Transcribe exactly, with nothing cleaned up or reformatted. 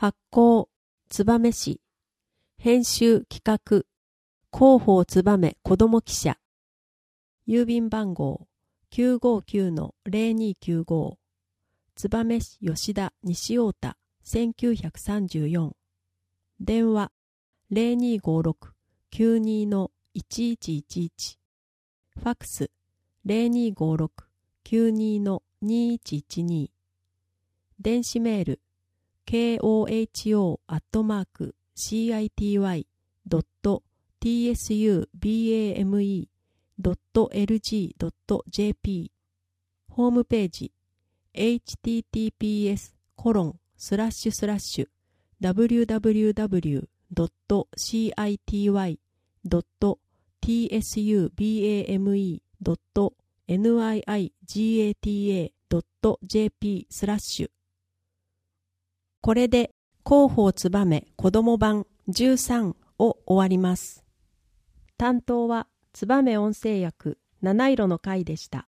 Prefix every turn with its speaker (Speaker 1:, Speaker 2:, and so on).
Speaker 1: 発行、燕市。編集企画、広報燕子ども記者。郵便番号 きゅうごきゅうのゼロにきゅうご。燕市吉田西太田せんきゅうひゃくさんじゅうよん。電話 ゼロにごろくきゅうにのいちいちいちいち。ファックス ゼロにごろくきゅうにのにいちいちに。電子メール ケーオーエイチオー アットマーク シーアイティーワイ ドット ティーエスユービーエーエムイー ドット エルジー ドット ジェーピー。ホームページ エイチティーティーピーエス コロンスラッシュスラッシュ ダブリューダブリューダブリュー ドット シーアイティーワイ ドット ティーエスユービーエーエムイー ドット ニャイジーエーティーエー ドット ジェーピー スラッシュ。これで広報燕子ども版じゅうさんを終わります。担当は燕音声訳七色の会でした。